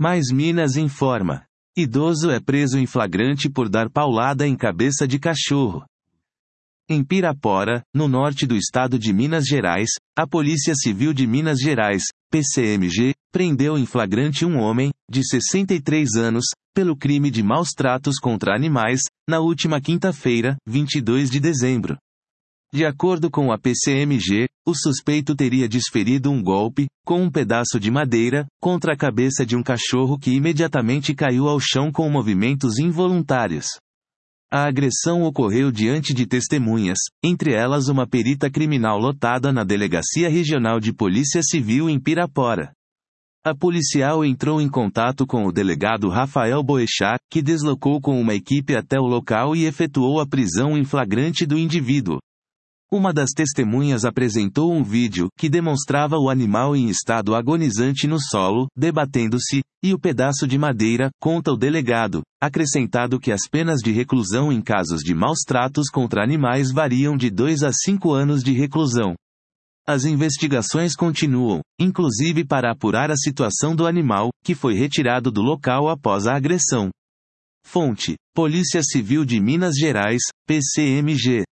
Mais Minas informa. Idoso é preso em flagrante por dar paulada em cabeça de cachorro. Em Pirapora, no norte do estado de Minas Gerais, a Polícia Civil de Minas Gerais, PCMG, prendeu em flagrante um homem, de 63 anos, pelo crime de maus tratos contra animais, na última quinta-feira, 22 de dezembro. De acordo com a PCMG, o suspeito teria desferido um golpe, com um pedaço de madeira, contra a cabeça de um cachorro que imediatamente caiu ao chão com movimentos involuntários. A agressão ocorreu diante de testemunhas, entre elas uma perita criminal lotada na Delegacia Regional de Polícia Civil em Pirapora. A policial entrou em contato com o delegado Rafael Boechat, que deslocou com uma equipe até o local e efetuou a prisão em flagrante do indivíduo. Uma das testemunhas apresentou um vídeo que demonstrava o animal em estado agonizante no solo, debatendo-se, e o pedaço de madeira, conta o delegado, acrescentado que as penas de reclusão em casos de maus tratos contra animais variam de 2 a 5 anos de reclusão. As investigações continuam, inclusive para apurar a situação do animal, que foi retirado do local após a agressão. Fonte: Polícia Civil de Minas Gerais, PCMG.